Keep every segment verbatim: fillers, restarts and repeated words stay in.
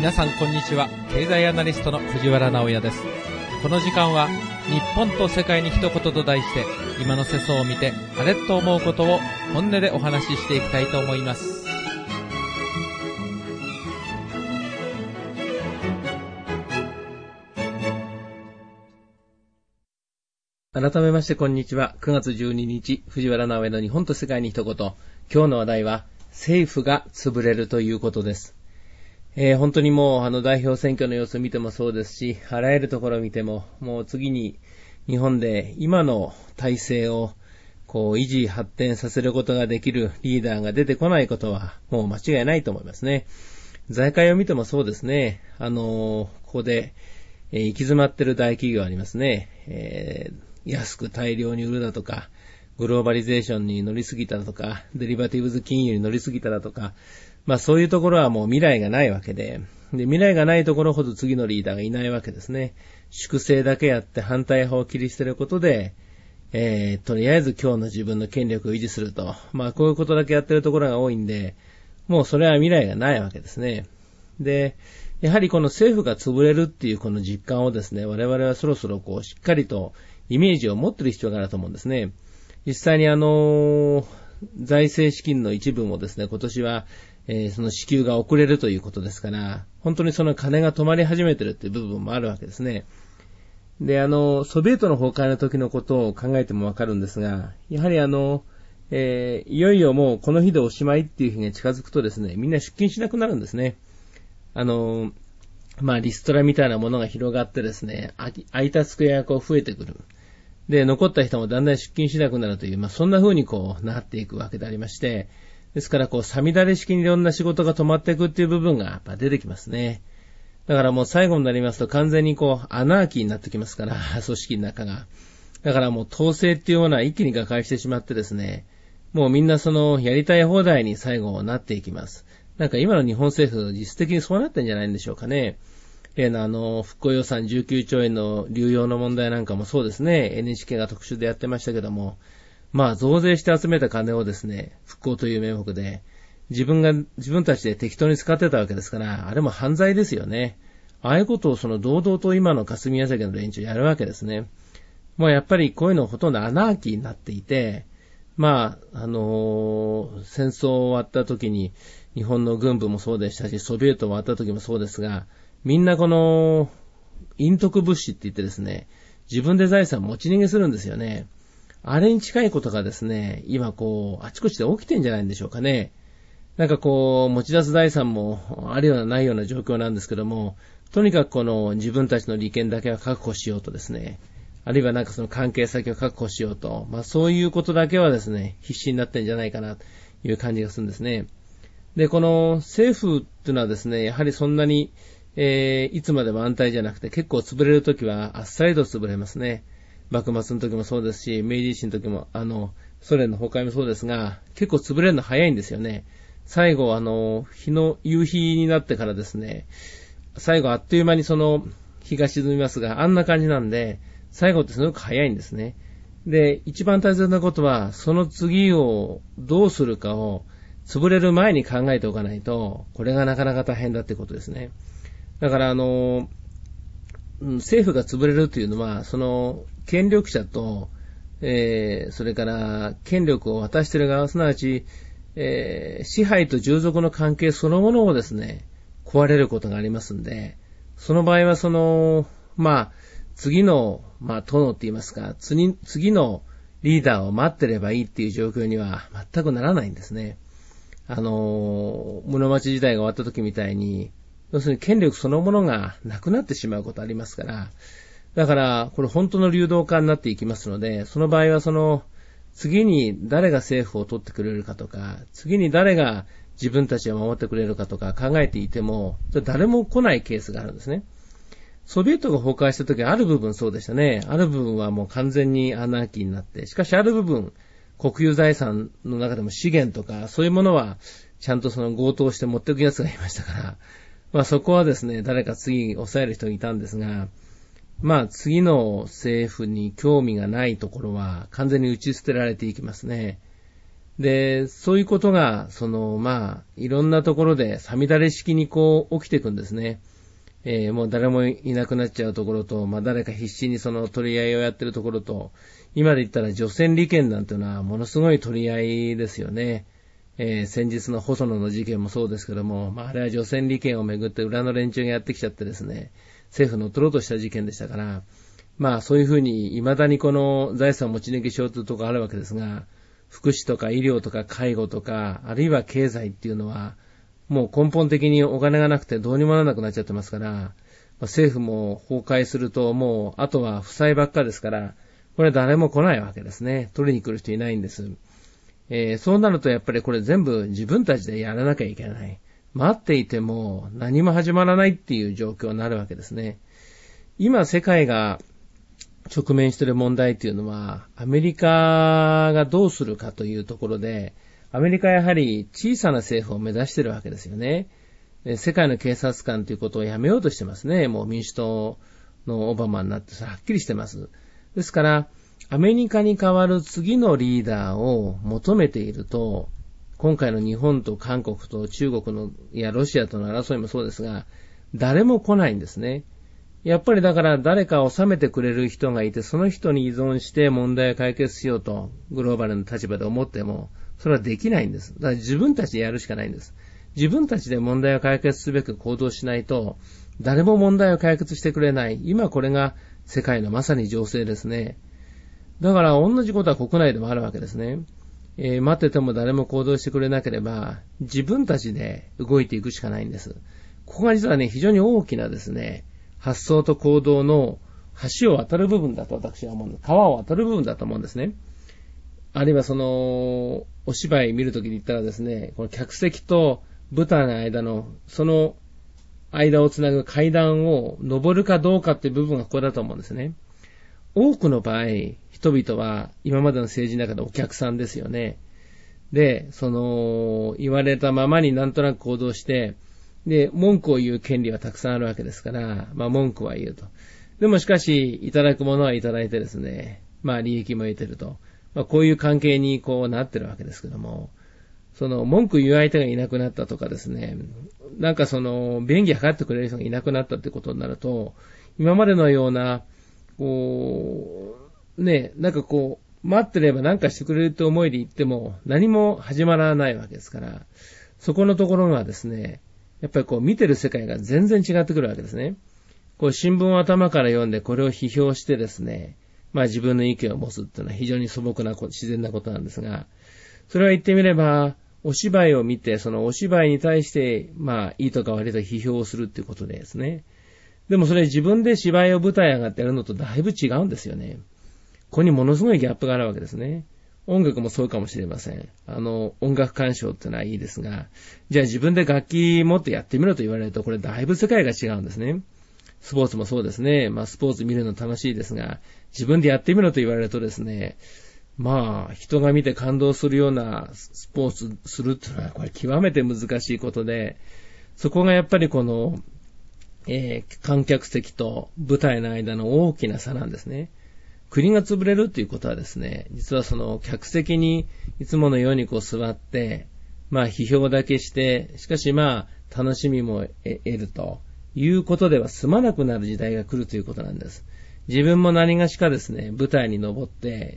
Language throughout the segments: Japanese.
皆さんこんにちは。経済アナリストの藤原直也です。この時間は日本と世界に一言と題して、今の世相を見てあれと思うことを本音でお話ししていきたいと思います。改めましてこんにちは。くがつじゅうににち、藤原直也の日本と世界に一言。今日の話題は政府が潰れるということです。えー、本当にもうあの代表選挙の様子を見てもそうですし、あらゆるところを見ても、もう次に日本で今の体制をこう維持発展させることができるリーダーが出てこないことはもう間違いないと思いますね。財界を見てもそうですね。あのー、ここで、えー、行き詰まってる大企業ありますね。えー、安く大量に売るだとか、グローバリゼーションに乗りすぎただとか、デリバティブズ金融に乗りすぎただとか、まあそういうところはもう未来がないわけで、で未来がないところほど次のリーダーがいないわけですね。粛清だけやって反対派を切り捨てることで、えー、とりあえず今日の自分の権力を維持すると、まあこういうことだけやってるところが多いんで、もうそれは未来がないわけですね。で、やはりこの政府が潰れるっていうこの実感をですね、我々はそろそろこうしっかりとイメージを持っている必要があると思うんですね。実際にあの財政資金の一部もですね、今年はえー、その支給が遅れるということですから、本当にその金が止まり始めてるっていう部分もあるわけですね。で、あの、ソビエトの崩壊の時のことを考えてもわかるんですが、やはりあの、えー、いよいよもうこの日でおしまいっていう日が近づくとですね、みんな出勤しなくなるんですね。あの、まあ、リストラみたいなものが広がってですね、空いた机がこう増えてくる。で、残った人もだんだん出勤しなくなるという、まあ、そんな風にこうなっていくわけでありまして、ですから、こう、さみだれ式にいろんな仕事が止まっていくっていう部分がやっぱ出てきますね。だからもう最後になりますと完全にこう、アナーキーになってきますから、組織の中が。だからもう統制っていうものは一気に瓦解してしまってですね、もうみんなその、やりたい放題に最後なっていきます。なんか今の日本政府、実質的にそうなってんじゃないんでしょうかね。例のあの、復興予算じゅうきゅうちょうえんの流用の問題なんかもそうですね、エヌエイチケー が特集でやってましたけども、まあ、増税して集めた金をですね、復興という名目で、自分が、自分たちで適当に使ってたわけですから、あれも犯罪ですよね。ああいうことをその堂々と今の霞が関の連中やるわけですね。もうやっぱりこういうのほとんどアナーキーになっていて、まあ、あのー、戦争終わった時に、日本の軍部もそうでしたし、ソビエト終わった時もそうですが、みんなこの、陰徳物資って言ってですね、自分で財産持ち逃げするんですよね。あれに近いことがですね、今こう、あちこちで起きてんじゃないんでしょうかね。なんかこう、持ち出す財産もあるようなないような状況なんですけども、とにかくこの自分たちの利権だけは確保しようとですね、あるいはなんかその関係先を確保しようと、まあそういうことだけはですね、必死になってんじゃないかなという感じがするんですね。で、この政府っていうのはですね、やはりそんなに、えー、いつまでも安泰じゃなくて結構潰れるときはあっさりと潰れますね。幕末の時もそうですし、明治維新の時も、あの、ソ連の崩壊もそうですが、結構潰れるの早いんですよね。最後、あの、日の、夕日になってからですね、最後あっという間にその、日が沈みますが、あんな感じなんで、最後ってすごく早いんですね。で、一番大切なことは、その次をどうするかを、潰れる前に考えておかないと、これがなかなか大変だってことですね。だから、あの、政府が潰れるというのは、その、権力者と、えー、それから権力を渡している側、すなわち、えー、支配と従属の関係そのものをですね、壊れることがありますんで、その場合はその、まあ、次の、まあ、殿って言いますか、次、次のリーダーを待ってればいいっていう状況には全くならないんですね。あの、室町時代が終わった時みたいに、要するに権力そのものがなくなってしまうことありますから、だから、これ本当の流動化になっていきますので、その場合はその、次に誰が政府を取ってくれるかとか、次に誰が自分たちを守ってくれるかとか考えていても、誰も来ないケースがあるんですね。ソビエトが崩壊した時ある部分そうでしたね。ある部分はもう完全にアナーキーになって、しかしある部分、国有財産の中でも資源とか、そういうものは、ちゃんとその強盗して持っていく奴がいましたから、まあそこはですね、誰か次抑える人がいたんですが、まあ次の政府に興味がないところは完全に打ち捨てられていきますね。 で、そういうことが、その、まあ、いろんなところで、さみだれ式にこう、起きていくんですね。えー、もう誰もいなくなっちゃうところと、まあ、誰か必死にその取り合いをやってるところと、今で言ったら除染利権なんていうのは、ものすごい取り合いですよね。えー、先日の細野の事件もそうですけども、まあ、あれは除染利権をめぐって裏の連中がやってきちゃってですね、政府の取ろうとした事件でしたから、まあ、そういうふうに、未だにこの財産持ち抜きしようというところがあるわけですが、福祉とか医療とか介護とか、あるいは経済っていうのは、もう根本的にお金がなくてどうにもならなくなっちゃってますから、政府も崩壊するともう、あとは負債ばっかですから、これは誰も来ないわけですね。取りに来る人いないんです。えー、そうなるとやっぱりこれ全部自分たちでやらなきゃいけない。待っていても何も始まらないっていう状況になるわけですね。今世界が直面している問題っていうのは、アメリカがどうするかというところで、アメリカはやはり小さな政府を目指しているわけですよね。世界の警察官ということをやめようとしてますね。もう民主党のオバマになってそれはっきりしてます。ですから、アメリカに代わる次のリーダーを求めていると、今回の日本と韓国と中国の、いやロシアとの争いもそうですが、誰も来ないんですね。やっぱりだから誰か収めてくれる人がいて、その人に依存して問題を解決しようと、グローバルの立場で思っても、それはできないんです。だから自分たちでやるしかないんです。自分たちで問題を解決すべく行動しないと、誰も問題を解決してくれない。今これが世界のまさに情勢ですね。だから同じことは国内でもあるわけですね。えー、待ってても誰も行動してくれなければ、自分たちで動いていくしかないんです。ここが実はね、非常に大きなですね、発想と行動の橋を渡る部分だと私は思うんです。川を渡る部分だと思うんですね。あるいはその、お芝居見るときに言ったらですね、この客席と舞台の間の、その間をつなぐ階段を登るかどうかっていう部分がここだと思うんですね。多くの場合、人々は今までの政治の中でお客さんですよね。で、その、言われたままになんとなく行動して、で、文句を言う権利はたくさんあるわけですから、まあ文句は言うと。でもしかし、いただくものはいただいてですね、まあ利益も得てると。まあこういう関係にこうなってるわけですけども、その文句言う相手がいなくなったとかですね、なんかその便宜図ってくれる人がいなくなったってことになると、今までのような、こう、ね、なんかこう、待ってれば何かしてくれると思いで言っても何も始まらないわけですから、そこのところがですね、やっぱりこう見てる世界が全然違ってくるわけですね。こう新聞を頭から読んでこれを批評してですね、まあ自分の意見を持つっていうのは非常に素朴なこと、自然なことなんですが、それは言ってみれば、お芝居を見て、そのお芝居に対して、まあいいとか悪いとか批評をするっていうことでですね。でもそれ自分で芝居を舞台上がってやるのとだいぶ違うんですよね。ここにものすごいギャップがあるわけですね。音楽もそうかもしれません。あの、音楽鑑賞ってのはいいですが、じゃあ自分で楽器持ってやってみろと言われると、これだいぶ世界が違うんですね。スポーツもそうですね。まあスポーツ見るの楽しいですが、自分でやってみろと言われるとですね、まあ人が見て感動するようなスポーツするっていうのはこれ極めて難しいことで、そこがやっぱりこの、えー、観客席と舞台の間の大きな差なんですね。国が潰れるっていうことはですね、実はその客席にいつものようにこう座って、まあ批評だけして、しかしまあ楽しみも得るということでは済まなくなる時代が来るということなんです。自分も何がしかですね、舞台に登って、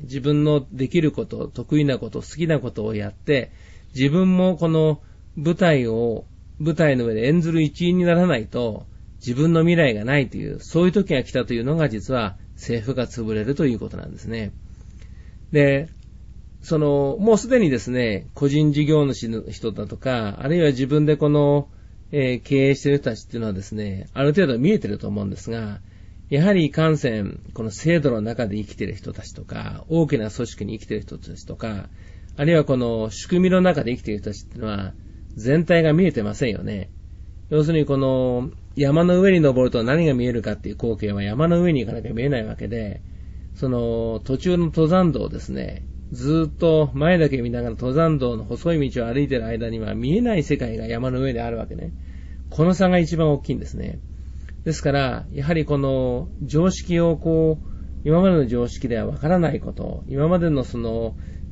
自分のできること、得意なこと、好きなことをやって、自分もこの舞台を、舞台の上で演ずる一員にならないと、自分の未来がないという、そういう時が来たというのが実は政府が潰れるということなんですね。で、その、もうすでにですね、個人事業主の人だとか、あるいは自分でこの、えー、経営している人たちっていうのはですね、ある程度見えてると思うんですが、やはりいかんせん、この制度の中で生きている人たちとか、大きな組織に生きている人たちとか、あるいはこの仕組みの中で生きている人たちっていうのは、全体が見えてませんよね。要するにこの山の上に登ると何が見えるかっていう光景は山の上に行かなきゃ見えないわけで、その途中の登山道をですね、ずっと前だけ見ながら登山道の細い道を歩いている間には見えない世界が山の上であるわけね。この差が一番大きいんですね。ですから、やはりこの常識をこう、今までの常識ではわからないこと、今までのその、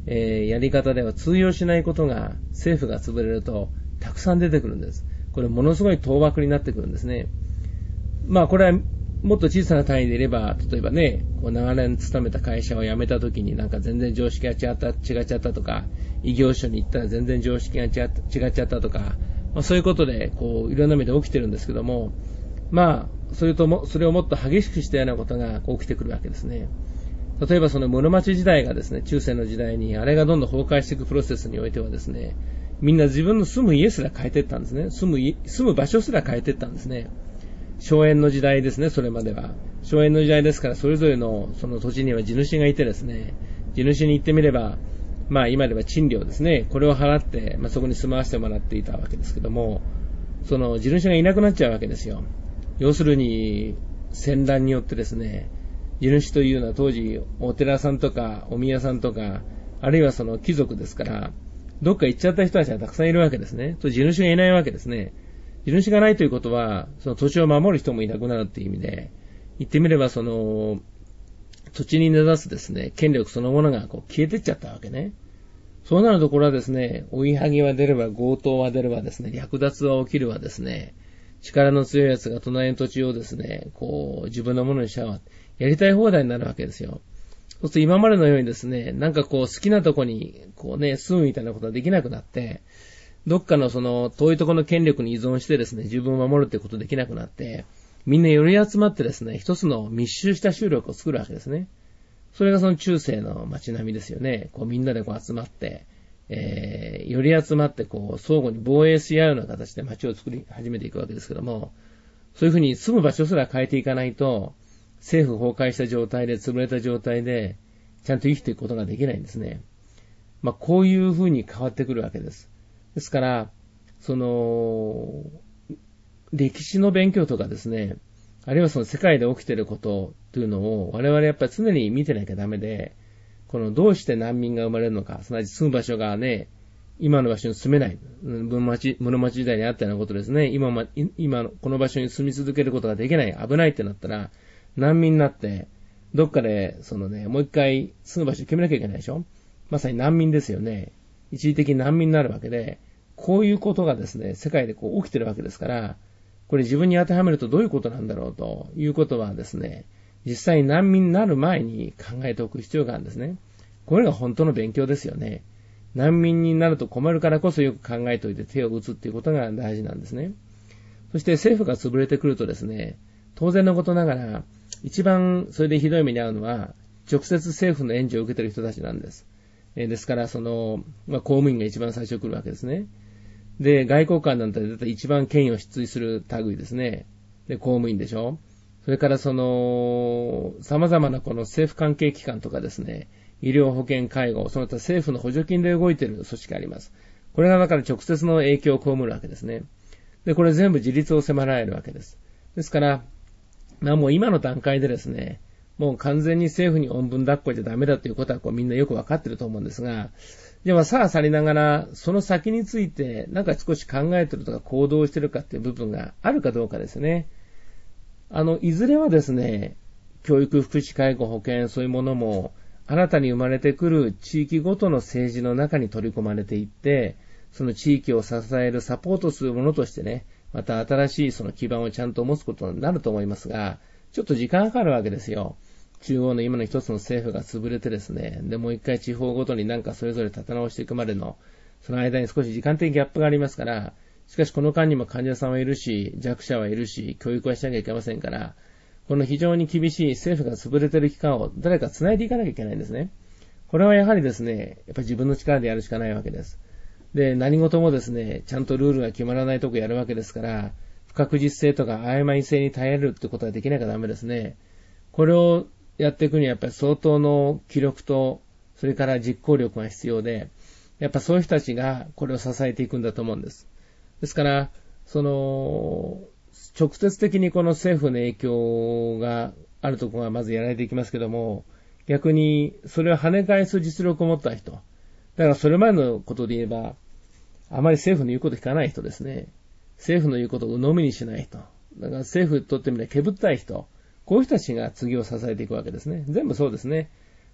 えー、やり方では通用しないことが政府が潰れるとたくさん出てくるんです。これものすごい倒幕になってくるんですね。まあこれはもっと小さな単位でいれば、例えばね、こう長年勤めた会社を辞めた時になんか全然常識が違った、違っちゃったとか、異業種に行ったら全然常識が違っちゃったとか、まあ、そういうことでこういろんな目で起きてるんですけども、まあそれともそれをもっと激しくしたようなことが起きてくるわけですね。例えばその室町時代がですね、中世の時代にあれがどんどん崩壊していくプロセスにおいてはですね、みんな自分の住む家すら変えていったんですね。住む住む場所すら変えていったんですね。荘園の時代ですね、それまでは。荘園の時代ですから、それぞれのその土地には地主がいてですね、地主に行ってみれば、まあ今では賃料ですね、これを払って、まあそこに住まわせてもらっていたわけですけども、その地主がいなくなっちゃうわけですよ。要するに、戦乱によってですね、地主というのは当時、お寺さんとか、お宮さんとか、あるいはその貴族ですから、どっか行っちゃった人たちがたくさんいるわけですね。と地主がいないわけですね。地主がないということは、その土地を守る人もいなくなるっていう意味で、言ってみればその、土地に根ざすですね、権力そのものがこう消えてっちゃったわけね。そうなるところはですね、追いはぎは出れば強盗は出ればですね、略奪は起きるわですね、力の強い奴が隣の土地をですね、こう自分のものにしちゃうわ。やりたい放題になるわけですよ。そうすると今までのようにですね、なんかこう好きなとこにこうね、住むみたいなことはできなくなって、どっかのその遠いところの権力に依存してですね、自分を守るってことできなくなって、みんな寄り集まってですね、一つの密集した集落を作るわけですね。それがその中世の街並みですよね。こうみんなでこう集まって、えー、寄り集まってこう相互に防衛し合うような形で街を作り始めていくわけですけども、そういうふうに住む場所すら変えていかないと、政府崩壊した状態で、潰れた状態で、ちゃんと生きていくことができないんですね。まあこういうふうに変わってくるわけです。ですから、その、歴史の勉強とかですね、あるいはその世界で起きていることというのを我々やっぱり常に見てなきゃダメで、このどうして難民が生まれるのか、すなわち住む場所がね、今の場所に住めない、室町、室町時代にあったようなことですね、今、ま、今のこの場所に住み続けることができない、危ないってなったら、難民になって、どっかで、そのね、もう一回住む場所決めなきゃいけないでしょ。まさに難民ですよね。一時的に難民になるわけで、こういうことがですね、世界でこう起きてるわけですから、これ自分に当てはめるとどういうことなんだろうということはですね、実際に難民になる前に考えておく必要があるんですね。これが本当の勉強ですよね。難民になると困るからこそよく考えておいて手を打つっていうことが大事なんですね。そして政府が潰れてくるとですね、当然のことながら、一番それでひどい目に遭うのは、直接政府の援助を受けている人たちなんです。えー、ですから、その、まあ、公務員が一番最初来るわけですね。で、外交官なんてだいたい一番権威を失墜する類ですね。で、公務員でしょ。それからその、様々なこの政府関係機関とかですね、医療保険介護、その他政府の補助金で動いている組織があります。これがだから直接の影響を被るわけですね。で、これ全部自立を迫られるわけです。ですから、まあもう今の段階でですね、もう完全に政府におんぶん抱っこじゃダメだということはこうみんなよくわかってると思うんですが、ではさあさりながら、その先についてなんか少し考えてるとか行動してるかっていう部分があるかどうかですね。あの、いずれはですね、教育、福祉、介護、保険、そういうものも、新たに生まれてくる地域ごとの政治の中に取り込まれていって、その地域を支えるサポートするものとしてね、また新しいその基盤をちゃんと持つことになると思いますが、ちょっと時間がかかるわけですよ。中央の今の一つの政府が潰れてですね、で、もう一回地方ごとになんかそれぞれ立て直していくまでの、その間に少し時間的ギャップがありますから、しかしこの間にも患者さんはいるし、弱者はいるし、教育はしなきゃいけませんから、この非常に厳しい政府が潰れている期間を誰か繋いでいかなきゃいけないんですね。これはやはりですね、やっぱり自分の力でやるしかないわけです。で、何事もですね、ちゃんとルールが決まらないとこやるわけですから、不確実性とか曖昧性に耐えるってことができなきゃダメですね。これをやっていくにはやっぱり相当の気力と、それから実行力が必要で、やっぱそういう人たちがこれを支えていくんだと思うんです。ですから、その、直接的にこの政府の影響があるところがまずやられていきますけども、逆にそれを跳ね返す実力を持った人。だからそれまでのことで言えば、あまり政府の言うこと聞かない人ですね。政府の言うことを鵜呑みにしない人。だから政府にとってみればけぶったい人。こういう人たちが次を支えていくわけですね。全部そうですね。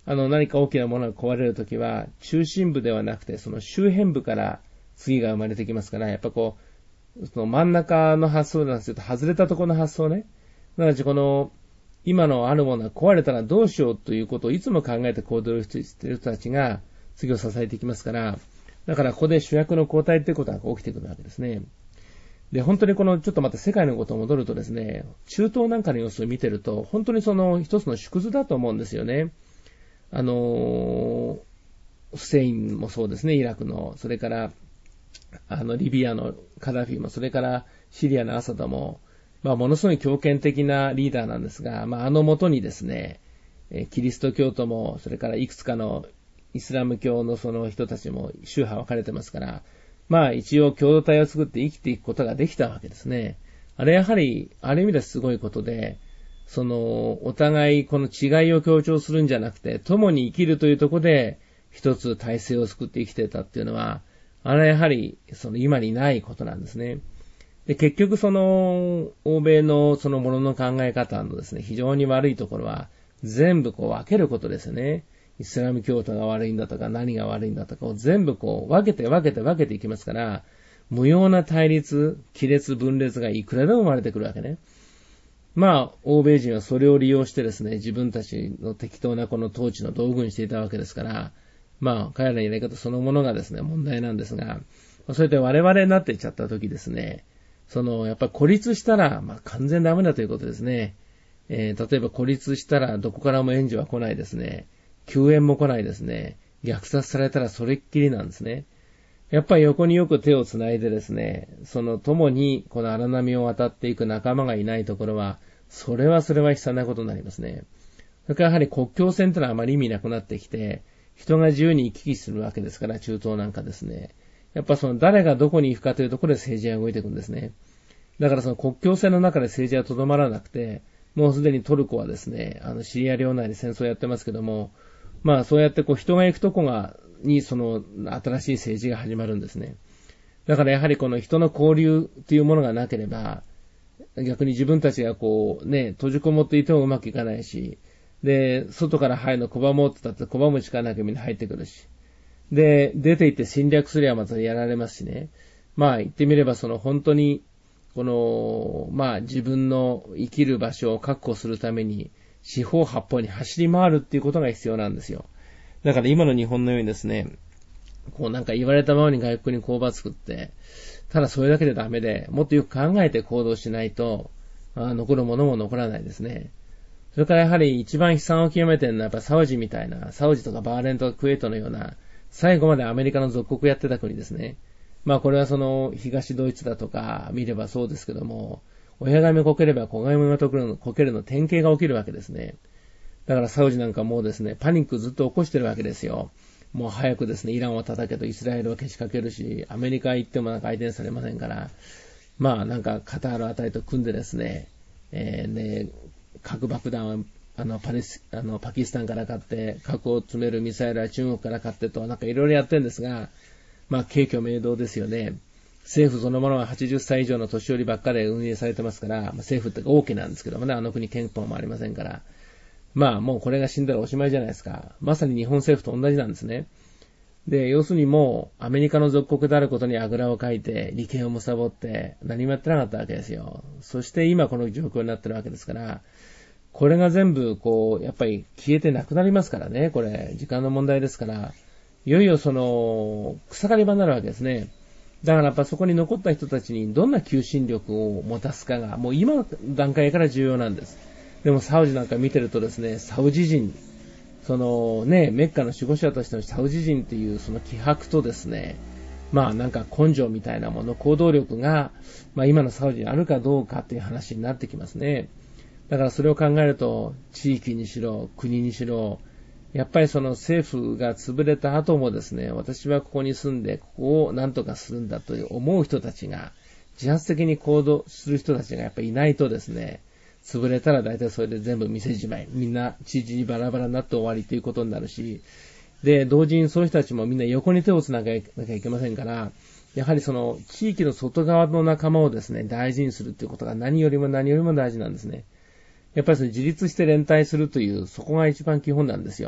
あの何か大きなものが壊れるときは、中心部ではなくて、その周辺部から次が生まれてきますから、やっぱこう、その真ん中の発想なんですけど、外れたところの発想ね。なので、この、今のあるものが壊れたらどうしようということをいつも考えて行動している人たちが次を支えていきますから、だからここで主役の交代ということが起きてくるわけですね。で、本当にこの、ちょっとまた世界のことを戻るとですね、中東なんかの様子を見てると、本当にその一つの縮図だと思うんですよね。あの、フセインもそうですね、イラクの、それから、あの、リビアのカダフィも、それからシリアのアサドも、まあ、ものすごい強権的なリーダーなんですが、まあ、あの元にですね、キリスト教徒も、それからいくつかのイスラム教のその人たちも宗派分かれてますから、まあ一応共同体を作って生きていくことができたわけですね。あれやはり、ある意味ですごいことで、その、お互いこの違いを強調するんじゃなくて、共に生きるというところで、一つ体制を作って生きてたっていうのは、あれはやはり、その今にないことなんですね。で、結局その、欧米のそのものの考え方のですね、非常に悪いところは、全部こう分けることですよね。イスラム教徒が悪いんだとか、何が悪いんだとかを全部こう分けて分けて分けていきますから、無用な対立、亀裂、分裂がいくらでも生まれてくるわけね。まあ、欧米人はそれを利用してですね、自分たちの適当なこの統治の道具にしていたわけですから、まあ、彼らのやり方そのものがですね、問題なんですが、それで我々になっていっちゃった時ですね、その、やっぱり孤立したら、まあ完全ダメだということですね。えー、例えば孤立したらどこからも援助は来ないですね。救援も来ないですね。虐殺されたらそれっきりなんですね。やっぱり横によく手をつないでですね、その共にこの荒波を渡っていく仲間がいないところは、それはそれは悲惨なことになりますね。それからやはり国境線というのはあまり意味なくなってきて、人が自由に行き来するわけですから、中東なんかですね。やっぱその誰がどこに行くかというところで政治が動いていくんですね。だからその国境線の中で政治はとどまらなくて、もうすでにトルコはですね、あのシリア領内で戦争をやってますけども、まあそうやってこう人が行くとこが、にその新しい政治が始まるんですね。だからやはりこの人の交流というものがなければ、逆に自分たちがこうね、閉じこもっていてもうまくいかないし、で、外から入るの拒もうって言ったって拒むしかなくみんな入ってくるし。で、出て行って侵略すればまたやられますしね。まあ言ってみればその本当に、この、まあ自分の生きる場所を確保するために、四方八方に走り回るっていうことが必要なんですよ。だから今の日本のようにですね、こうなんか言われたままに外国に工場作って、ただそれだけでダメで、もっとよく考えて行動しないと、あ残るものも残らないですね。それからやはり一番悲惨を極めてるのはやっぱサウジみたいな、サウジとかバーレンとかクウェートのような、最後までアメリカの属国やってた国ですね。まあこれはその東ドイツだとか見ればそうですけども、親神こければ子神がこけるの典型が起きるわけですね。だからサウジなんかもうですね、パニックずっと起こしてるわけですよ。もう早くですね、イランを叩けとイスラエルをけしかけるし、アメリカ行ってもなんか相手にされませんから、まあなんかカタールあたりと組んでですね、えー、ね、核爆弾はあのパレス、あのパキスタンから買って、核を詰めるミサイルは中国から買ってと、なんかいろいろやってるんですが、まあ軽挙明動ですよね。政府そのものははちじゅっさい以上の年寄りばっかりで運営されてますから、まあ、政府って大きなんですけどもね、あの国憲法もありませんから、まあもうこれが死んだらおしまいじゃないですか。まさに日本政府と同じなんですね。で、要するにもうアメリカの属国であることにあぐらをかいて、利権を貪って何もやってなかったわけですよ。そして今この状況になってるわけですから、これが全部こう、やっぱり消えてなくなりますからね、これ、時間の問題ですから、いよいよその、草刈り場になるわけですね。だからやっぱそこに残った人たちにどんな求心力を持たすかが、もう今の段階から重要なんです。でもサウジなんか見てるとですね、サウジ人、そのね、メッカの守護者としてのサウジ人っていうその気迫とですね、まあなんか根性みたいなもの、行動力が、まあ今のサウジにあるかどうかっていう話になってきますね。だからそれを考えると、地域にしろ、国にしろ、やっぱりその政府が潰れた後もですね、私はここに住んで、ここを何とかするんだと思う人たちが、自発的に行動する人たちがやっぱりいないとですね、潰れたら大体それで全部店じまい。みんな地地バラバラになって終わりということになるし、で、同時にそういう人たちもみんな横に手をつなげなきゃいけませんから、やはりその地域の外側の仲間をですね、大事にするということが何よりも何よりも大事なんですね。やっぱりその自立して連帯するという、そこが一番基本なんですよ。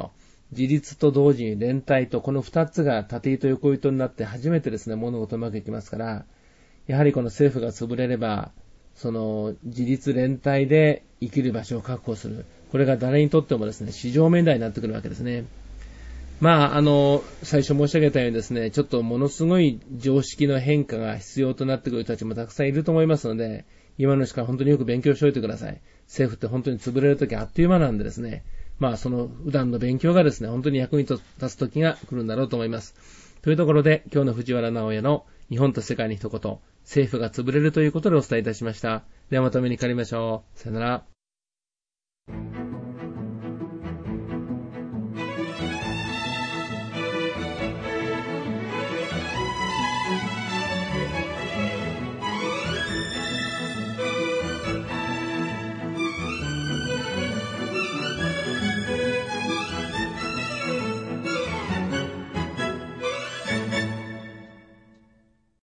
自立と同時に連帯と、この二つが縦糸横糸になって初めてですね、物事うまくいきますから、やはりこの政府が潰れれば、その自立連帯で生きる場所を確保する。これが誰にとってもですね、至上命題になってくるわけですね。まあ、あの、最初申し上げたようにですね、ちょっとものすごい常識の変化が必要となってくる人たちもたくさんいると思いますので、今のうちから本当によく勉強しておいてください。政府って本当に潰れるときあっという間なんでですね、まあその普段の勉強がですね、本当に役に立つときが来るんだろうと思います。というところで、今日の藤原直哉の日本と世界に一言、政府が潰れるということでお伝えいたしました。ではまたお目にかかりましょう。さよなら。